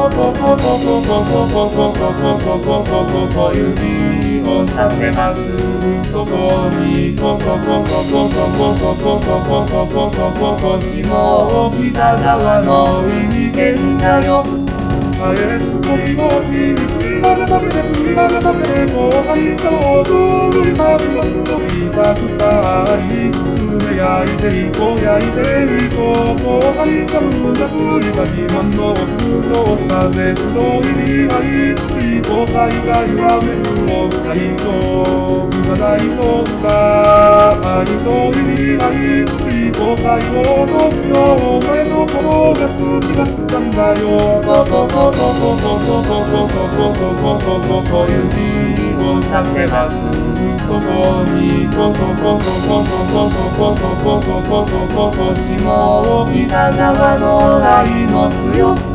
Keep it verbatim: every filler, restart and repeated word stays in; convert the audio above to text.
こここここここここここここ指をさせます。そこにここここここここここここここ下北沢の人間だよ。あえすごいのに食いながら食べて食いながら食べて後輩が踊るたびはとひたくさいすね焼いていこう焼いていこう後輩がうなずいた自慢の屋上差別の意味がいつい後輩が言わめるも大丈夫だ大丈夫だ愛の意味がいつい後輩を落とすよお前のことが好きだったんだよここここここここここここここ指をさせますそこにこここここここここここここここ下北沢の愛の強